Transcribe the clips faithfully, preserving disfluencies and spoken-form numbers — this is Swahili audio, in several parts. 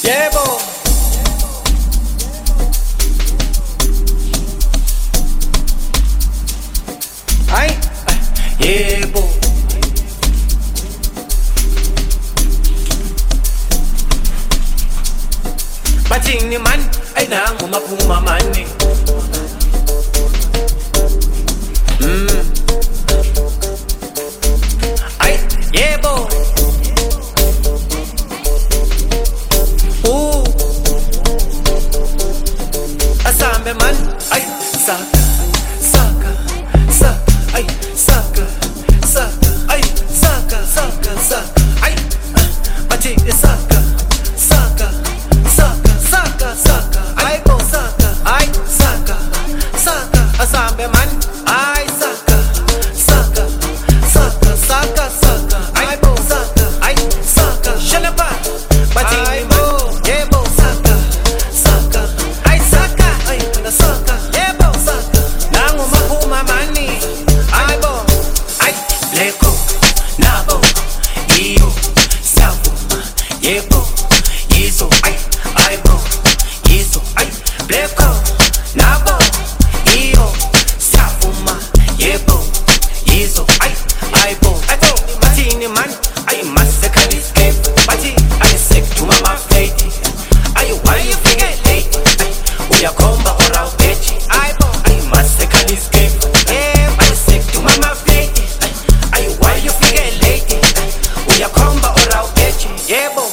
Yebo. Ay, yebo. Bathini man, ay nangu maphuma mani. Mm. Ay, yebo. Uh. Asambe man, ay saka, saka, saka, ay saka, saka, ay saka, saka, saka, ay bathi saka, saka, saka, saka, saka, ay bo saka, ay saka, saka, asambe man, ay saka, saka, saka, saka, saka, ay bo saka, ay saka, shalaba, bathi man, yebo saka, saka, ay saka, ay na saka, yebo saka, nangu maphuma mani, ay bo, ay leko, nabo, iyo, siyavuma, yebo, yizo, ay, ay bo, yizo, ay, leko, nabo, iyo, siyavuma, yebo, yizo, ay, ay bo, ay bo, bathini man, ay masekali escape, bathi ay sick to mama fate, ay why you forget late, uyakhomba or awubethi, ay bo, ay masekali escape, ay sick to mama fate, ay why you forget late, uyakhomba or awubethi, yebo.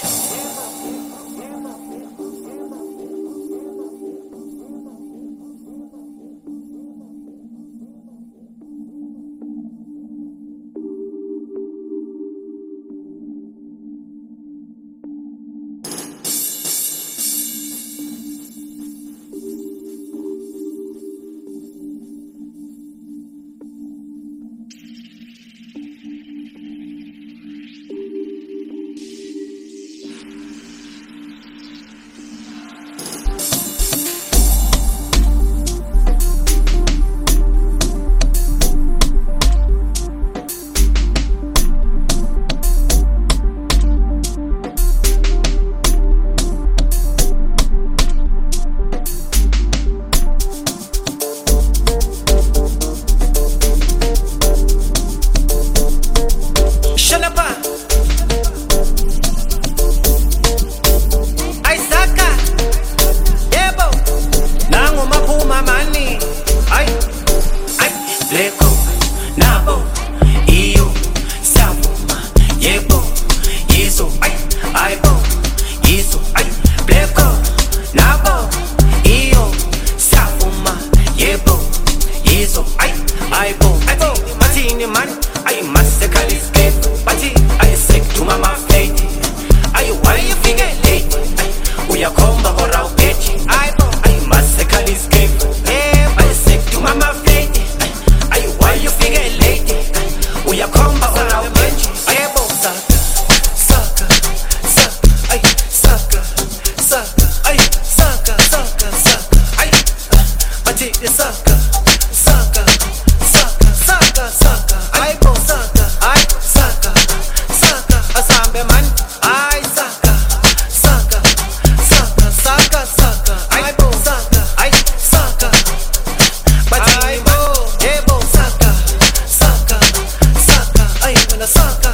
Leko, nabo, iyo, siyavuma, yebo, yizo, ay, ay bo, yizo, ay, leko, nabo, iyo, siyavuma, yebo, yizo, ay, ay bo, ay bo, bathini man, ay masekali escape, bathi ay sick to mama fate, ay why you forget late, ay uyakhomba or awubethi, ay bo, ay masekali escape, ay sick to mama fate. Why you forget late? Uyakhomba or awubethi, yebo saka, saka, saka, ay saka, saka, ay saka, saka, saka, ay bathi saka, saka, saka, saka, saka, ay bo saka, ay saka, saka, asambe man, ay saka, saka, saka, saka, saka, ay bo saka, ay saka, bathi man, yebo saka, saka, saka, ay na saka.